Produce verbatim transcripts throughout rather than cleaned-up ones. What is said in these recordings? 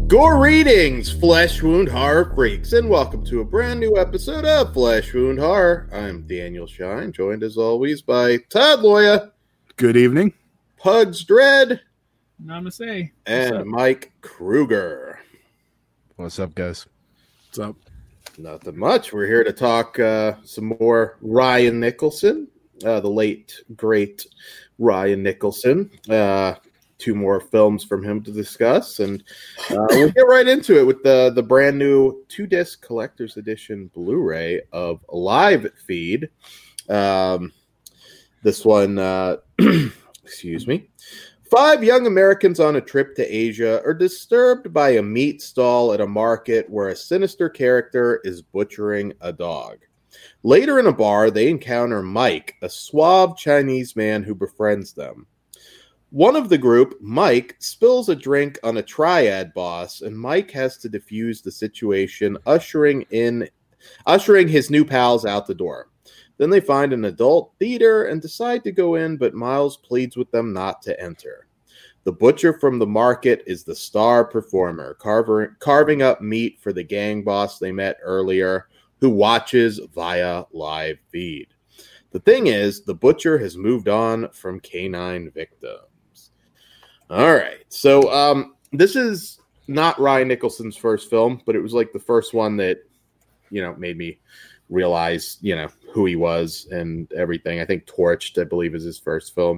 Gore readings, Flesh Wound Horror Freaks, and welcome to a brand new episode of Flesh Wound Horror. I'm Daniel Shine, joined as always by Todd Loya. Good evening. Pugs Dread. Namaste. And Mike Kruger. What's up, guys? What's up? Nothing much. We're here to talk uh, some more Ryan Nicholson, uh, the late, great Ryan Nicholson. Uh, two more films from him to discuss, and uh, we'll get right into it with the, the brand new two-disc collector's edition Blu-ray of Live Feed. Um, this one, uh, excuse me. Five young Americans on a trip to Asia are disturbed by a meat stall at a market where a sinister character is butchering a dog. Later in a bar, they encounter Mike, a suave Chinese man who befriends them. One of the group, Mike, spills a drink on a triad boss, and Mike has to defuse the situation, ushering in, ushering his new pals out the door. Then they find an adult theater and decide to go in, but Miles pleads with them not to enter. The butcher from the market is the star performer, carver, carving up meat for the gang boss they met earlier, who watches via Live Feed. The thing is, the butcher has moved on from canine victims. All right, so um, this is not Ryan Nicholson's first film, but it was like the first one that, you know, made me realize, you know, who he was and everything. I think Torched, I believe, is his first film.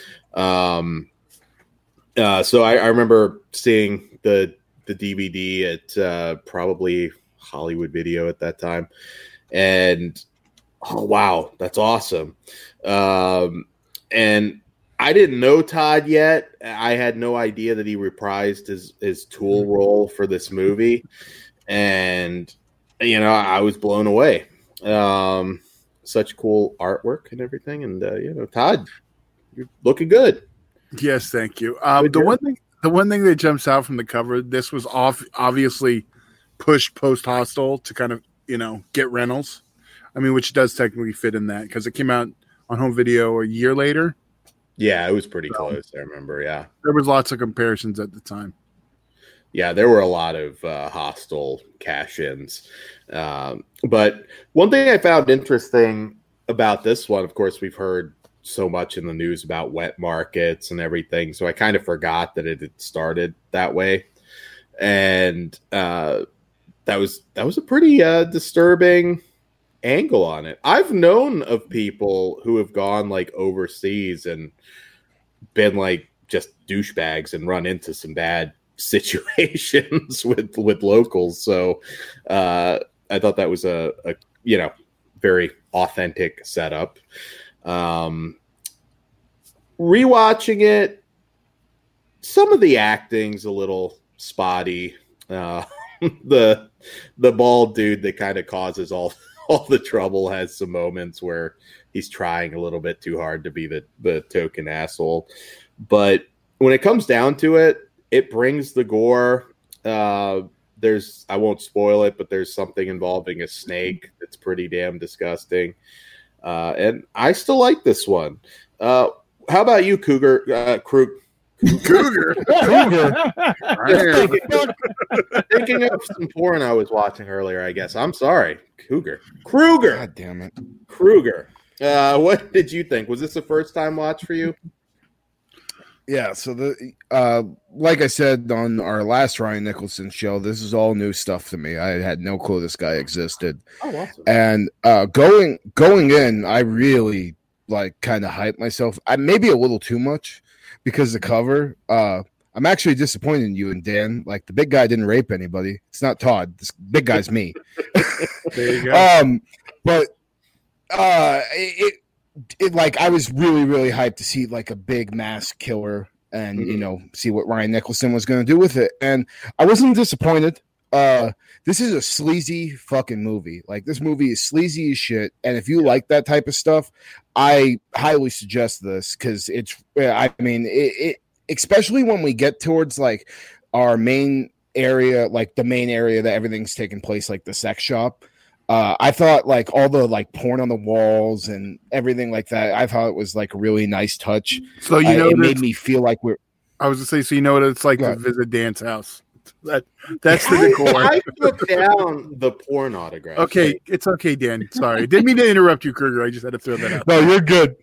Um, uh, so I, I remember seeing the the D V D at uh, probably Hollywood Video at that time, and oh wow, that's awesome. Um, and I didn't know Todd yet. I had no idea that he reprised his his Tool role for this movie, and you know, I was blown away. Um, such cool artwork and everything, and uh, you know, Todd, you're looking good. Yes, thank you. Um, the one thing, the one thing that jumps out from the cover, this was off obviously pushed post Hostel to kind of, you know, get Reynolds. I mean, which does technically fit in that because it came out on home video a year later. Yeah, it was pretty so, close. I remember. Yeah, there was lots of comparisons at the time. Yeah, there were a lot of uh, Hostel cash-ins. Um, but one thing I found interesting about this one, of course, we've heard so much in the news about wet markets and everything, so I kind of forgot that it had started that way. And uh, that was that was a pretty uh, disturbing angle on it. I've known of people who have gone like overseas and been like just douchebags and run into some bad situations with with locals, so uh I thought that was a, a you know very authentic setup. Um rewatching it, some of the acting's a little spotty. uh the the bald dude that kind of causes all all the trouble has some moments where he's trying a little bit too hard to be the the token asshole, but when it comes down to it, it brings the gore. Uh, there's, I won't spoil it, but there's something involving a snake that's pretty damn disgusting. Uh, and I still like this one. Uh, how about you, Cougar? Uh, Krug, Cougar. Cougar. thinking, thinking of some porn I was watching earlier, I guess. I'm sorry. Cougar. Kruger. God damn it. Kruger. Uh, what did you think? Was this a first time watch for you? Yeah, so the uh, like I said on our last Ryan Nicholson show, this is all new stuff to me. I had no clue this guy existed. Oh, awesome. And uh, going going in, I really like kind of hyped myself. I maybe a little too much because the cover. Uh, I'm actually disappointed in you and Dan. Like the big guy didn't rape anybody. It's not Todd. This big guy's me. There you go. um, but uh, it. It like I was really really hyped to see like a big mass killer and mm-hmm. you know see what Ryan Nicholson was going to do with it, and I wasn't disappointed. Uh, this is a sleazy fucking movie. Like this movie is sleazy as shit, and if you like that type of stuff, I highly suggest this because it's. I mean, it, it especially when we get towards like our main area, like the main area that everything's taking place, like the sex shop. Uh, I thought like all the like porn on the walls and everything like that. I thought it was like a really nice touch. So you know, uh, it made me feel like we're. I was to say, so you know what it's like to visit Dan's house. that that's the decor. I, I took down the porn autograph. Okay, it's okay, Dan. Sorry, didn't mean to interrupt you, Kruger. I just had to throw that out. No, you're good.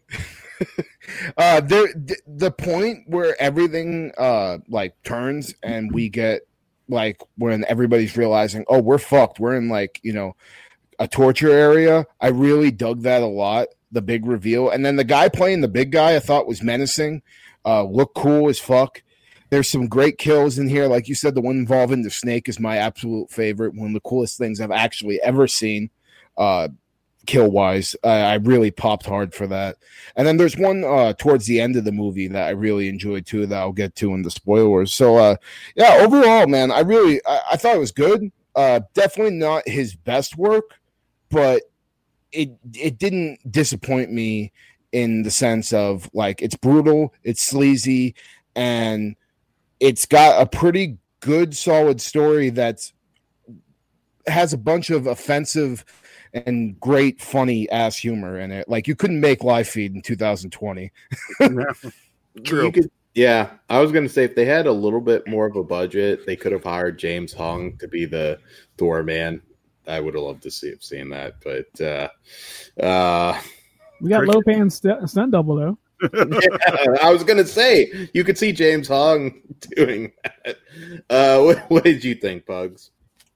uh, there, th- the point where everything uh like turns and we get like when everybody's realizing, oh, we're fucked. We're in like you know a torture area. I really dug that a lot. The big reveal, and then the guy playing the big guy, I thought was menacing. Uh, looked cool as fuck. There's some great kills in here. Like you said, the one involving the snake is my absolute favorite. One of the coolest things I've actually ever seen, uh, kill-wise. Uh, I really popped hard for that. And then there's one uh, towards the end of the movie that I really enjoyed, too, that I'll get to in the spoilers. So, uh, yeah, overall, man, I really I, I thought it was good. Uh, definitely not his best work, but it it didn't disappoint me in the sense of, like, it's brutal, it's sleazy, and it's got a pretty good, solid story that's has a bunch of offensive and great, funny ass humor in it. Like you couldn't make Live Feed in two thousand twenty. True. You could, yeah, I was gonna say if they had a little bit more of a budget, they could have hired James Hong to be the doorman. I would have loved to see have seen that, but uh, uh, we got low paying st- stunt double though. Yeah, I was gonna say you could see James Hong doing that. Uh, what, what did you think, Pugs?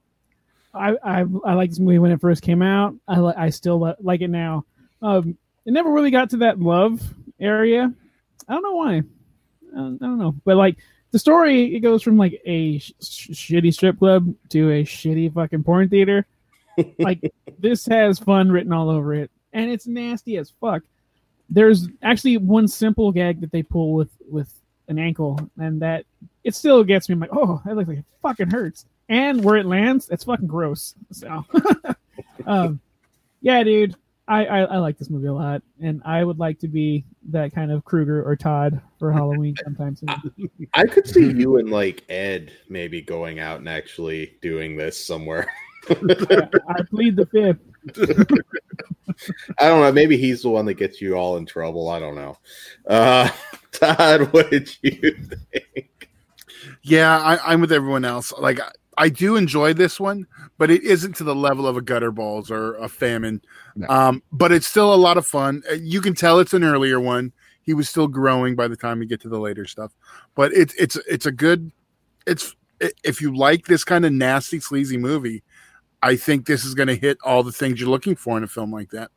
I I, I liked this movie when it first came out. I li- I still li- like it now. Um, it never really got to that love area. I don't know why. I don't, I don't know, but like the story, it goes from like a sh- shitty strip club to a shitty fucking porn theater. Like this has fun written all over it, and it's nasty as fuck. There's actually one simple gag that they pull with, with an ankle, and that it still gets me. I'm like, oh, that looks like it fucking hurts. And where it lands, it's fucking gross. So, um, yeah, dude, I, I, I like this movie a lot, and I would like to be that kind of Kruger or Todd for Halloween sometime soon. I could see you and like Ed maybe going out and actually doing this somewhere. I plead the fifth. I don't know. Maybe he's the one that gets you all in trouble. I don't know. Uh, Todd, what did you think? Yeah, I, I'm with everyone else. Like, I, I do enjoy this one, but it isn't to the level of a Gutterballs or a Famine. No. Um, but it's still a lot of fun. You can tell it's an earlier one. He was still growing by the time we get to the later stuff. But it's it's it's a good. It's if you like this kind of nasty, sleazy movie, I think this is going to hit all the things you're looking for in a film like that.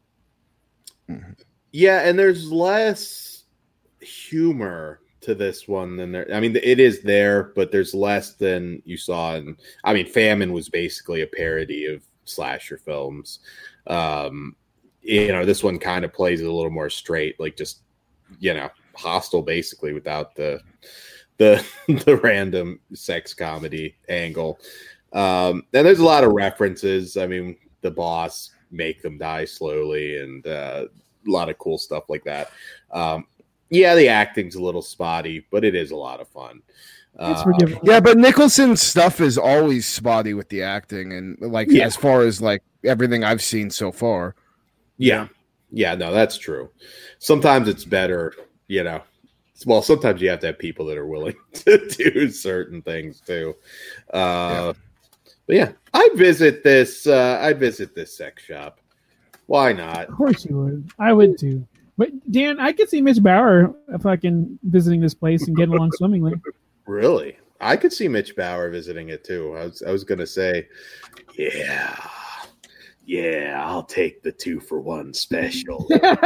Yeah, and there's less humor to this one than there. I mean, it is there, but there's less than you saw in. I mean, Famine was basically a parody of slasher films. Um, you know, this one kind of plays it a little more straight, like just you know, Hostel basically without the the the random sex comedy angle. Um, and there's a lot of references. I mean, the boss make them die slowly, and uh, a lot of cool stuff like that. Um, yeah, the acting's a little spotty, but it is a lot of fun. It's uh, forgivable. Yeah, but Nicholson's stuff is always spotty with the acting, and like yeah. as far as like everything I've seen so far. Yeah, yeah, no, that's true. Sometimes it's better, you know. Well, sometimes you have to have people that are willing to do certain things too. Uh, yeah. But yeah, I'd visit this. Uh, I'd visit this sex shop. Why not? Of course you would. I would too. But Dan, I could see Mitch Bauer fucking visiting this place and getting along swimmingly. Really, I could see Mitch Bauer visiting it too. I was, I was gonna say, yeah, yeah, I'll take the two for one special. yeah.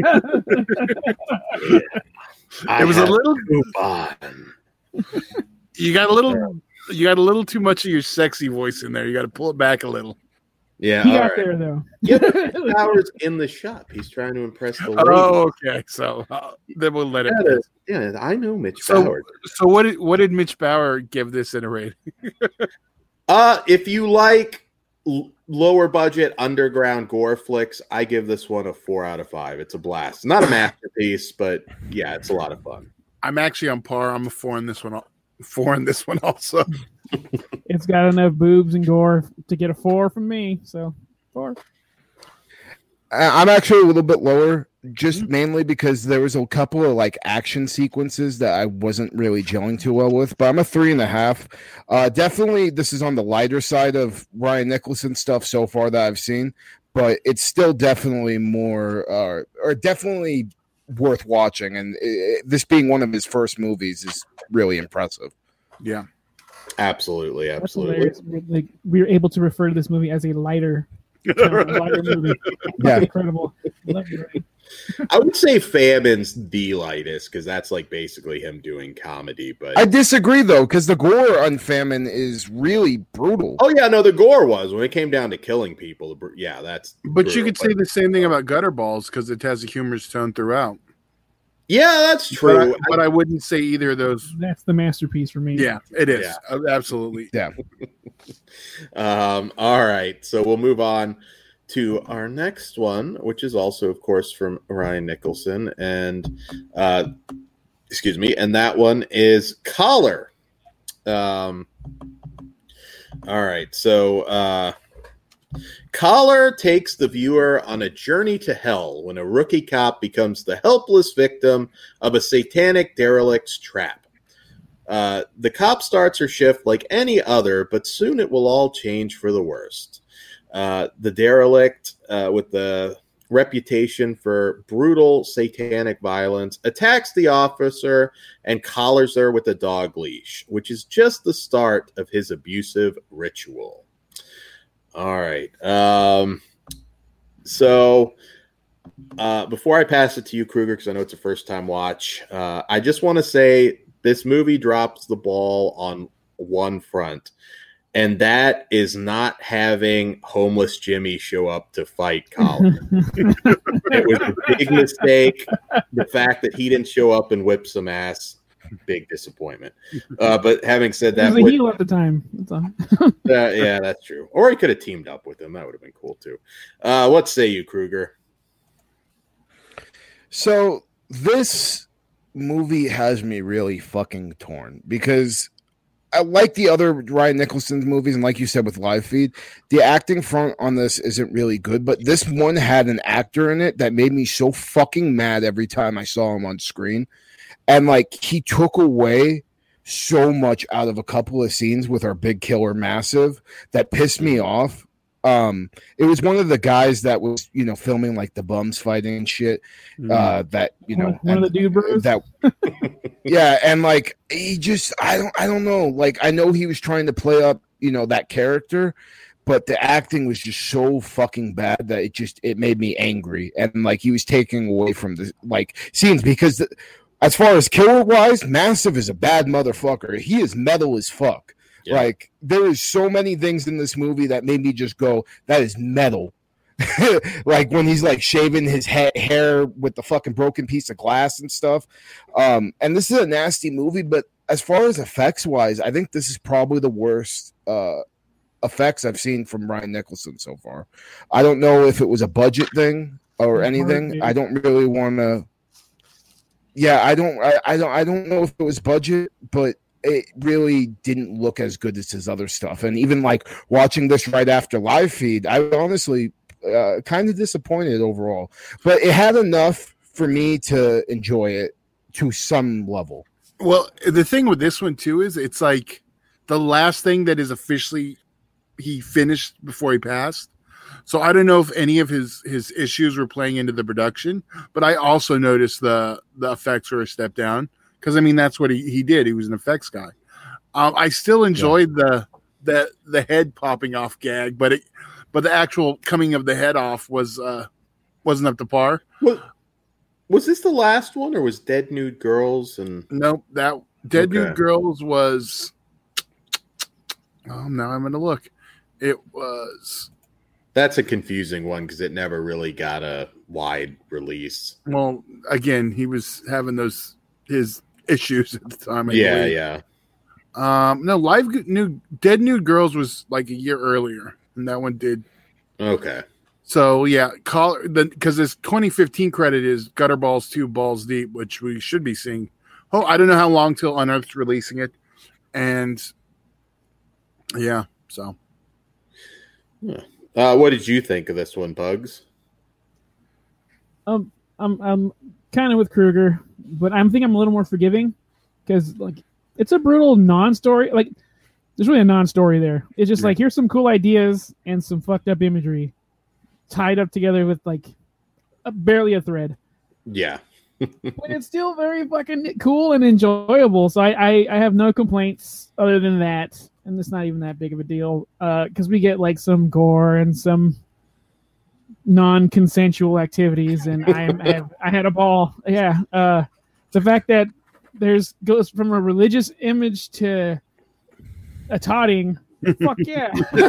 It was a little coupon. You got a little. You got a little too much of your sexy voice in there. You got to pull it back a little. Yeah, he got right. there though. Yeah, Bauer's in the shop. He's trying to impress the lady. Oh, okay. So uh, then we'll let yeah, it. Yeah, I know Mitch so, Bauer. So what did what did Mitch Bauer give this in a rating? uh, if you like l- lower budget underground gore flicks, I give this one a four out of five. It's a blast. Not a masterpiece, but yeah, it's a lot of fun. I'm actually on par. I'm a four in this one. Four in this one also. It's got enough boobs and gore to get a four from me. So four. I'm actually a little bit lower just mm-hmm. mainly because there was a couple of like action sequences that I wasn't really gelling too well with. But I'm a three and a half. Uh, definitely, this is on the lighter side of Ryan Nicholson stuff so far that I've seen, but it's still definitely more, uh, or definitely worth watching. And it, this being one of his first movies is really impressive. Yeah. Absolutely, absolutely. Like, we were able to refer to this movie as a lighter, you know, lighter movie. Yeah, incredible. Love you, Ray. I would say Famine's the lightest because that's like basically him doing comedy. But I disagree though, because the gore on Famine is really brutal. Oh yeah, no, the gore was when it came down to killing people. The, yeah, that's. But brutal, you could say the same thing about Gutterballs because it has a humorous tone throughout. Yeah, that's true. But I, but I wouldn't say either of those. That's the masterpiece for me. Yeah, it is. Yeah. Absolutely. Yeah. um, all right. So we'll move on to our next one, which is also, of course, from Ryan Nicholson. And, uh, excuse me, and that one is Collar. Um, all right. So, uh, Collar takes the viewer on a journey to hell when a rookie cop becomes the helpless victim of a satanic derelict's trap. Uh, the cop starts her shift like any other, but soon it will all change for the worst. Uh, the derelict, uh, with the reputation for brutal satanic violence, attacks the officer and collars her with a dog leash, which is just the start of his abusive ritual. All right. Um, so uh, before I pass it to you, Kruger, because I know it's a first-time watch, uh, I just want to say this movie drops the ball on one front, and that is not having homeless Jimmy show up to fight Collar. It was a big mistake. The fact that he didn't show up and whip some ass, big disappointment. Uh, but having said that, he was a heel at the time. That's all. uh, yeah, that's true. Or he could have teamed up with him. That would have been cool too. Uh, what say you, Kruger? So this movie has me really fucking torn because I like the other Ryan Nicholson movies, and like you said with Live Feed, the acting front on this isn't really good, but this one had an actor in it that made me so fucking mad every time I saw him on screen. And like he took away so much out of a couple of scenes with our big killer Massive that pissed me off. Um, it was one of the guys that was, you know, filming like the bums fighting and shit. Uh, that you know, one and, of the dude bros. That, yeah, and like he just, I don't, I don't know. Like I know he was trying to play up, you know, that character, but the acting was just so fucking bad that it just it made me angry. And like he was taking away from the like scenes because. The, As far as killer wise, Massive is a bad motherfucker. He is metal as fuck. Yeah. Like there is so many things in this movie that made me just go, "That is metal." Like when he's like shaving his ha- hair with the fucking broken piece of glass and stuff. Um, and this is a nasty movie, but as far as effects wise, I think this is probably the worst uh, effects I've seen from Ryan Nicholson so far. I don't know if it was a budget thing or anything. I don't really want to. Yeah, I don't, I, I don't, I don't know if it was budget, but it really didn't look as good as his other stuff. And even like watching this right after Live Feed, I was honestly uh, kind of disappointed overall. But it had enough for me to enjoy it to some level. Well, the thing with this one too is it's like the last thing that is officially he finished before he passed. So I don't know if any of his, his issues were playing into the production, but I also noticed the, the effects were a step down because I mean that's what he, he did. He was an effects guy. Um, I still enjoyed yeah. the the the head popping off gag, but it but the actual coming of the head off was uh, wasn't up to par. Well, was this the last one, or was Dead Nude Girls? And no, that Dead okay. Nude Girls was. Oh, now I'm going to look. It was. That's a confusing one because it never really got a wide release. Well, again, he was having those his issues at the time. I yeah, believe. yeah. Um, no, Live New Dead Nude Girls was like a year earlier, and that one did. Okay. So yeah, call the because this twenty fifteen credit is Gutterballs two Balls Deep, which we should be seeing. Oh, I don't know how long till Unearth's releasing it, and yeah, so. Yeah. Uh, what did you think of this one, Bugs? Um, I'm I'm kind of with Kruger, but I'm think I'm a little more forgiving because like it's a brutal non-story. Like there's really a non-story there. It's just yeah. like here's some cool ideas and some fucked up imagery tied up together with like a, barely a thread. Yeah. But it's still very fucking cool and enjoyable. So I, I, I have no complaints other than that. And it's not even that big of a deal. Uh, because we get like some gore and some non-consensual activities, and I am I, have, I had a ball. Yeah. Uh, the fact that there's goes from a religious image to a totting. Fuck yeah.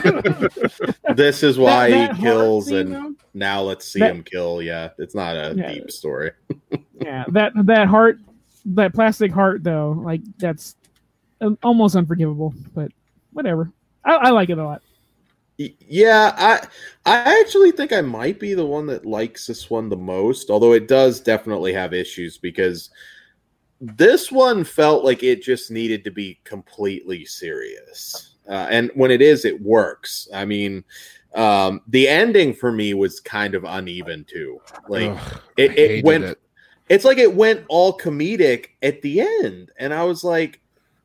This is why that, that he kills scene, and though, now let's see that, him kill. Yeah, it's not a yeah, deep story. Yeah, that that heart, that plastic heart though, like that's almost unforgivable, but whatever. I, I like it a lot. Yeah, I I actually think I might be the one that likes this one the most, although it does definitely have issues because this one felt like it just needed to be completely serious. Uh, and when it is, it works. I mean, um, the ending for me was kind of uneven too. Like Ugh, it, it went, it. it's like it went all comedic at the end, and I was like,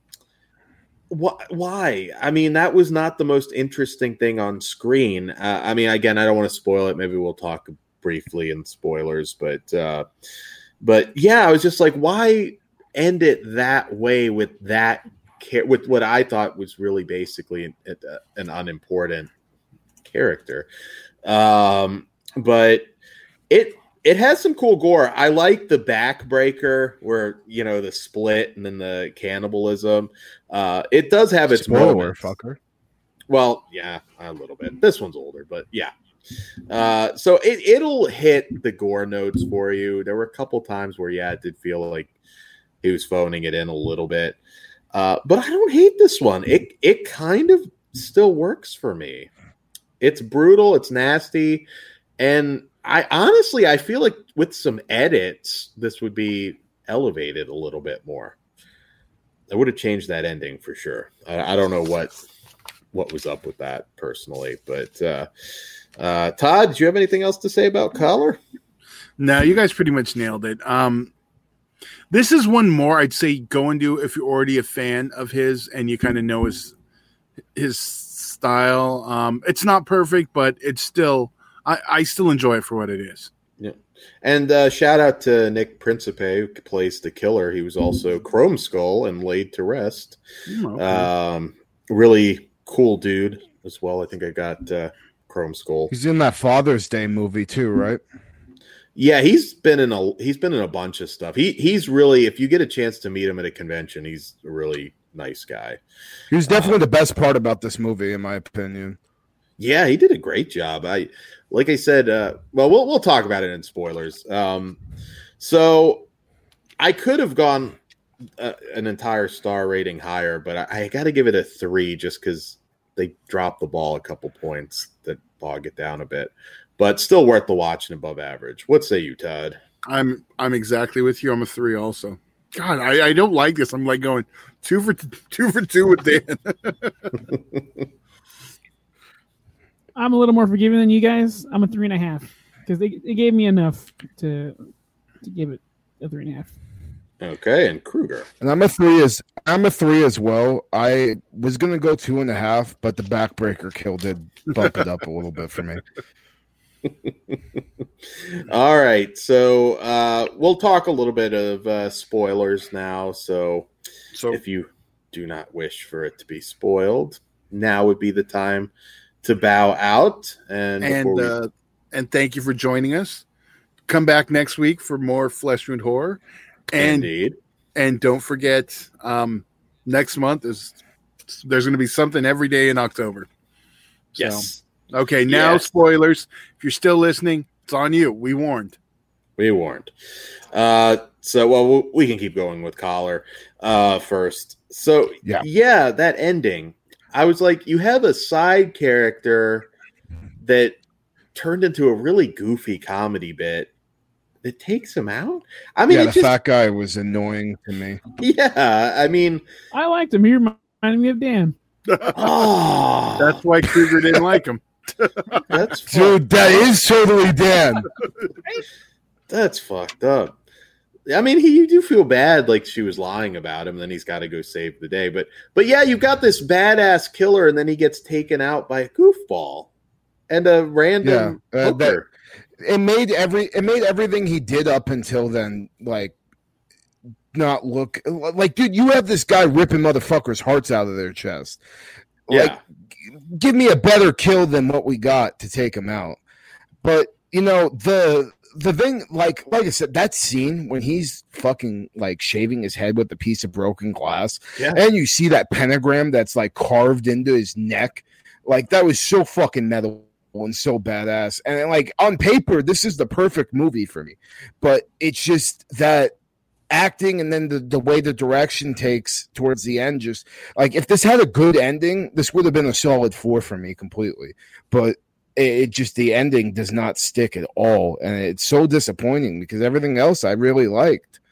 "Wh- "Why?" I mean, that was not the most interesting thing on screen. Uh, I mean, again, I don't want to spoil it. Maybe we'll talk briefly in spoilers, but uh, but yeah, I was just like, "Why end it that way with that?" With what I thought was really basically an, an unimportant character, um, but it it has some cool gore. I like the backbreaker where you know the split and then the cannibalism. Uh, it does have its Spoiler, moments. Fucker. Well, yeah, a little bit. This one's older, but yeah. Uh, so it it'll hit the gore notes for you. There were a couple times where yeah, it did feel like he was phoning it in a little bit. Uh, but I don't hate this one. It it kind of still works for me. It's brutal. It's nasty. And I honestly, I feel like with some edits, this would be elevated a little bit more. I would have changed that ending for sure. I, I don't know what what was up with that personally. But uh, uh, Todd, do you have anything else to say about Collar? No, you guys pretty much nailed it. Um, This is one more I'd say go and do if you're already a fan of his and you kind of know his his style. Um, it's not perfect, but it's still I, I still enjoy it for what it is. Yeah, and uh, shout out to Nick Principe who plays the killer. He was also Chrome Skull and Laid to Rest. Okay. Um, really cool dude as well. I think I got uh, Chrome Skull. He's in that Father's Day movie too, right? Yeah, he's been in a he's been in a bunch of stuff. He he's really, if you get a chance to meet him at a convention, he's a really nice guy. He was definitely uh, the best part about this movie, in my opinion. Yeah, he did a great job. I like I said. Uh, well, we'll we'll talk about it in spoilers. Um, so I could have gone uh, an entire star rating higher, but I, I got to give it a three just because they dropped the ball a couple points that bog it down a bit. But still worth the watch and above average. What say you, Todd? I'm I'm exactly with you. I'm a three also. God, I, I don't like this. I'm like going two for t- two for two with Dan. I'm a little more forgiving than you guys. I'm a three and a half because they, they gave me enough to to give it a three and a half. Okay, and Kruger. And I'm a three as I'm a three as well. I was gonna go two and a half, but the backbreaker kill did bump it up a little bit for me. All right, so uh, we'll talk a little bit of uh, spoilers now. So, so if you do not wish for it to be spoiled, now would be the time to bow out. And and we... uh, and thank you for joining us. Come back next week for more Flesh Wound Horror. And, Indeed. And don't forget, um, next month is there's going to be something every day in October. So, yes. Okay, now yes. Spoilers. If you're still listening, it's on you. We warned. We warned. Uh, so, well, we can keep going with Collar uh, first. So, yeah. yeah, that ending. I was like, you have a side character that turned into a really goofy comedy bit that takes him out. I mean, yeah, the just, fat guy was annoying to me. Yeah, I mean, I liked him. He reminded me of Dan. Oh, that's why Kruger didn't like him. That's dude. That is totally Dan. That's fucked up. I mean, he you do feel bad, like she was lying about him. Then he's got to go save the day. But, but yeah, you've got this badass killer, and then he gets taken out by a goofball and a random yeah, uh, hooker. That, it made every it made everything he did up until then like not look like, dude. You have this guy ripping motherfuckers' hearts out of their chest. Yeah. Like, give me a better kill than what we got to take him out. But you know the. The thing, like, like I said, that scene when he's fucking like shaving his head with a piece of broken glass, yeah. and you see that pentagram that's like carved into his neck, like that was so fucking metal and so badass. And like on paper, this is the perfect movie for me, but it's just that acting and then the, the way the direction takes towards the end, just like if this had a good ending, this would have been a solid four for me completely. But it just the ending does not stick at all, and it's so disappointing because everything else I really liked.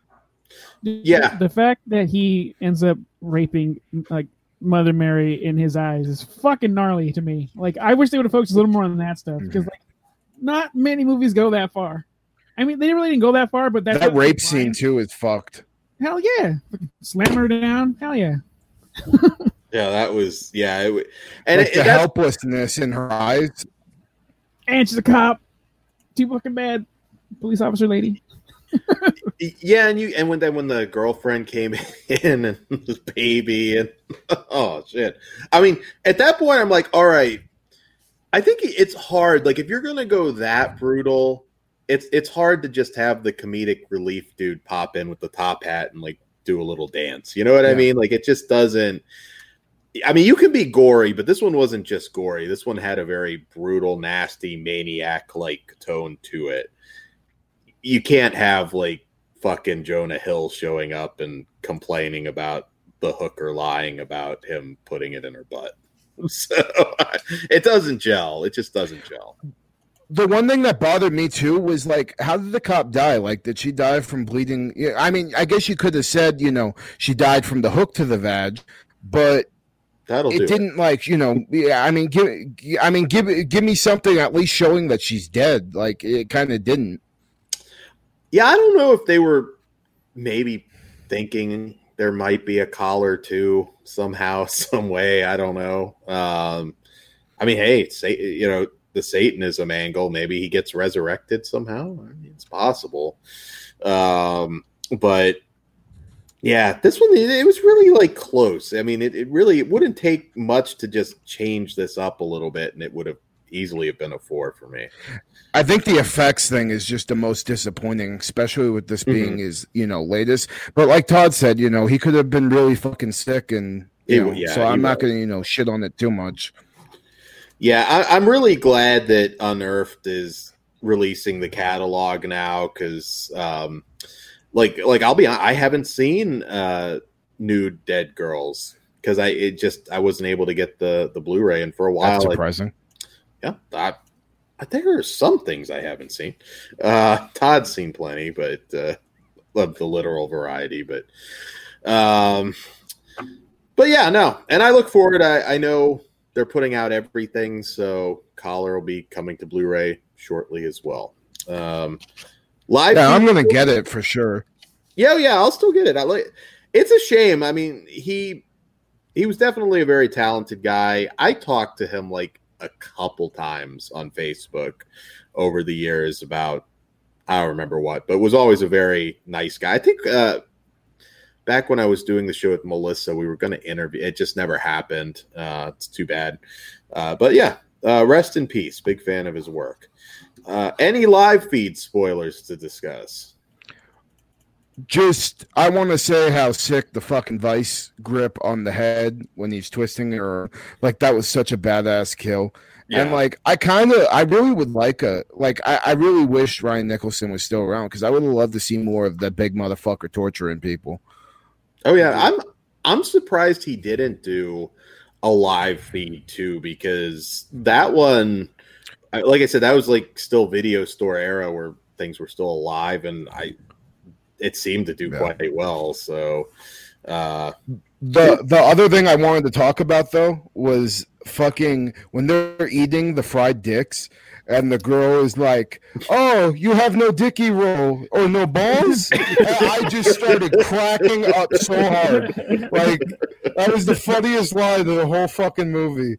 Yeah, the, the fact that he ends up raping like Mother Mary in his eyes is fucking gnarly to me. Like, I wish they would have focused a little more on that stuff because like not many movies go that far. I mean, they really didn't go that far, but that's that rape scene too is fucked. Hell yeah, slam her down. Hell yeah. Yeah, that was yeah, it, and like it, the it, helplessness in her eyes. And she's a cop. Too fucking bad, police officer lady. Yeah, and you and when then when the girlfriend came in and the baby and oh shit. I mean, at that point, I'm like, all right. I think it's hard. Like, if you're gonna go that brutal, it's it's hard to just have the comedic relief dude pop in with the top hat and like do a little dance. You know what yeah. I mean? Like, it just doesn't. I mean, you can be gory, but this one wasn't just gory. This one had a very brutal, nasty, maniac-like tone to it. You can't have, like, fucking Jonah Hill showing up and complaining about the hooker lying about him putting it in her butt. So it doesn't gel. It just doesn't gel. The one thing that bothered me, too, was, like, how did the cop die? Like, did she die from bleeding? Yeah, I mean, I guess you could have said, you know, she died from the hook to the vag, but... That'll it do didn't it. like, you know, yeah, I mean, give, I mean, give, give me something at least showing that she's dead. Like, it kind of didn't. Yeah, I don't know if they were maybe thinking there might be a collar too somehow, some way. I don't know. Um, I mean, hey, say, you know, the Satanism angle, maybe he gets resurrected somehow. I mean, it's possible. Um, but yeah, this one, it, it was really like close. I mean, it, it really, it wouldn't take much to just change this up a little bit and it would have easily have been a four for me. I think the effects thing is just the most disappointing, especially with this being mm-hmm. his, you know, latest. But like Todd said, you know, he could have been really fucking sick, and you know, yeah, so I'm not going to, you know, shit on it too much. Yeah, I, I'm really glad that Unearthed is releasing the catalog now because, um, like, like I'll be, I haven't seen uh, Nude Dead Girls because I it just I wasn't able to get the the Blu-ray, and for a while, that's surprising. I, yeah, I, I think there are some things I haven't seen. Uh, Todd's seen plenty, but uh, love the literal variety. But, um, but yeah, no. And I look forward. I, I know they're putting out everything, so Collar will be coming to Blu-ray shortly as well. Um, live. Yeah, I'm gonna get it for sure. Yeah, yeah, I'll still get it. I like. It's a shame. I mean, he he was definitely a very talented guy. I talked to him like a couple times on Facebook over the years about, I don't remember what, but was always a very nice guy. I think uh, back when I was doing the show with Melissa, we were going to interview. It just never happened. Uh, it's too bad. Uh, but yeah, uh, rest in peace. Big fan of his work. Uh, any live feed spoilers to discuss? Just, I want to say how sick the fucking vice grip on the head when he's twisting her, like that was such a badass kill. Yeah. And like, I kind of, I really would like a, like, I, I really wish Ryan Nicholson was still around because I would have loved to see more of that big motherfucker torturing people. Oh yeah, I'm, I'm surprised he didn't do a live feed too, because that one, like I said, that was like still video store era where things were still alive, and I. It seemed to do yeah. quite well. So, Uh, The the other thing I wanted to talk about though was fucking when they're eating the fried dicks and the girl is like, "Oh, you have no dicky roll or no balls?" I just started cracking up so hard. Like that was the funniest line of the whole fucking movie.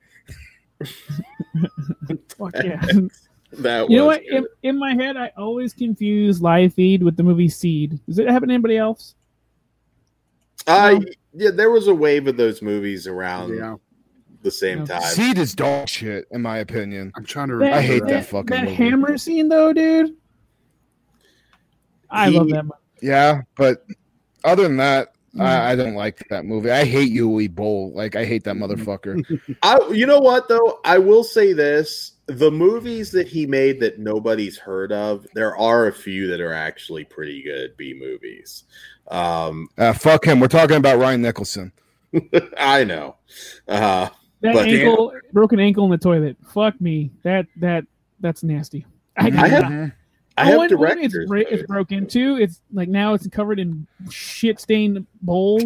Fuck yeah. that You know was what? In, in my head, I always confuse Live Feed with the movie Seed. Does it happen to anybody else? Uh, yeah, there was a wave of those movies around Yeah. the same No. time. Seed is dog shit, in my opinion. I'm trying to That- remember. I hate that. that fucking That movie. hammer scene, though, dude. I He- love that movie. Yeah, but other than that, I, I don't like that movie. I hate Uwe Boll. Like I hate that motherfucker. I, you know what though? I will say this: the movies that he made that nobody's heard of, there are a few that are actually pretty good B movies. Um, Uh, fuck him. We're talking about Ryan Nicholson. I know. Uh, That But- ankle, broken ankle in the toilet. Fuck me. That that that's nasty. I, I have- Mhm. I Oh, have when- when directors. It's, bra- it's broken too. It's like now it's covered in shit stained bowl.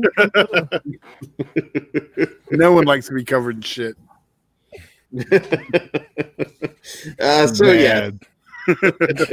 No one likes to be covered in shit. uh, so yeah. Bad.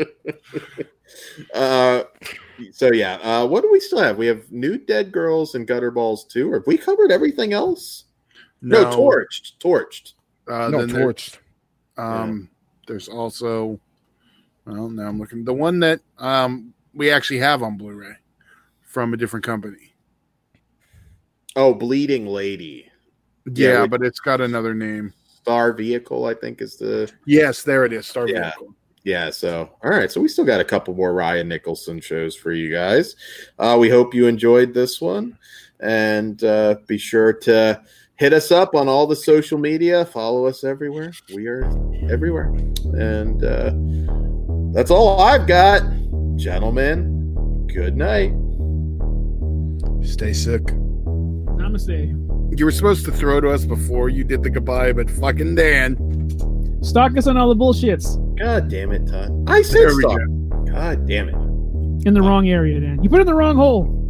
Uh, so yeah. Uh, what do we still have? We have Nude Dead Girls and Gutter Balls too. Have we covered everything else? No, Torched. Torched. Uh, No, then there- torched. Um, There's also, well, now I'm looking. The one that um, we actually have on Blu-ray from a different company. Oh, Bleeding Lady. Yeah, Yeah, we- but it's got another name. Star Vehicle, I think, is the Yes, there it is. Star Yeah. Vehicle. yeah. So all right, so we still got a couple more Ryan Nicholson shows for you guys. Uh, we hope you enjoyed this one, and uh, be sure to hit us up on all the social media. Follow us everywhere. We are everywhere, and uh, that's all I've got, gentlemen. Good night. Stay sick. Namaste. You were supposed to throw to us before you did the goodbye, but fucking Dan. Stalk us on all the bullshits God damn it, Todd. I said There we stop. God damn it. in the wrong area, Dan. You put it in the wrong hole.